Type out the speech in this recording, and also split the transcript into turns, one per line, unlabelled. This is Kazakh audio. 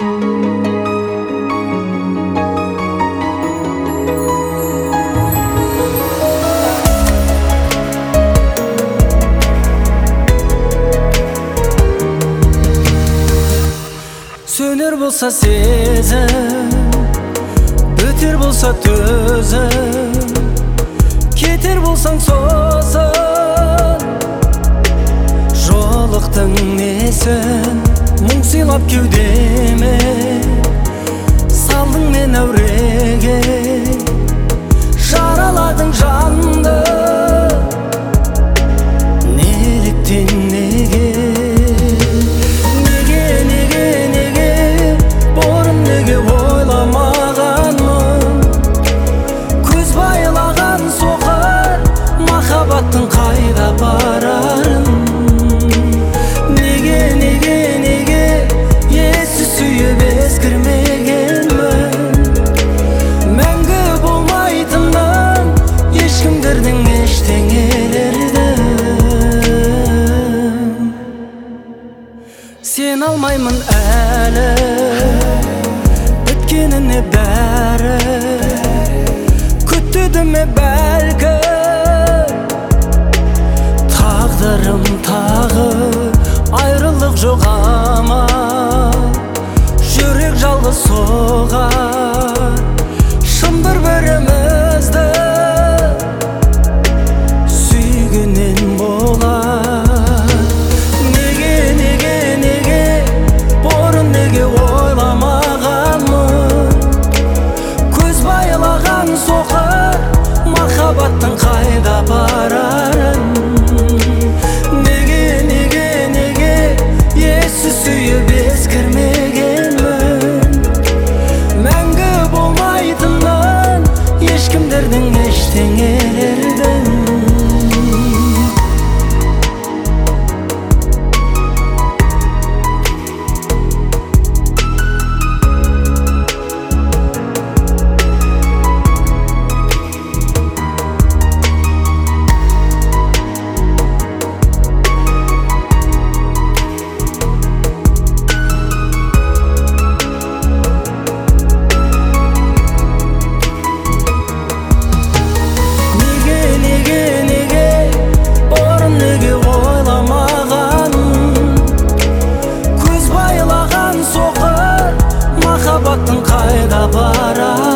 Sönер bolsa sezim, böter bolsa tözüm, keter bolsaң so'zim. Жолықтың несін, мұң сыйлап кеудеме, салдың мен әуреге, жараладың жанды. Неліктен неге? Махаббаттың қайда барарын неге есі сүйіп ескірмегенмін. Мәңгі болмайтынмын ешкімдердің ештеңелердің. Сен алмаймын әлі біткеніне бәрі, күттеді ме бәлкі тағдырым тағы. Айрылық жоқ ама, жүрек жалғыз соғар, шын бір-бірімізді сүйгеннен болар. Неге бұрын неге ойламағанмын, көз байлаған соқыр махаббаттың қайда барарын. Сүйіп ескірмегенмін, мәңгі болмайтынмын ешкімдердің ештеңелердің. Махаббаттың қайда барар?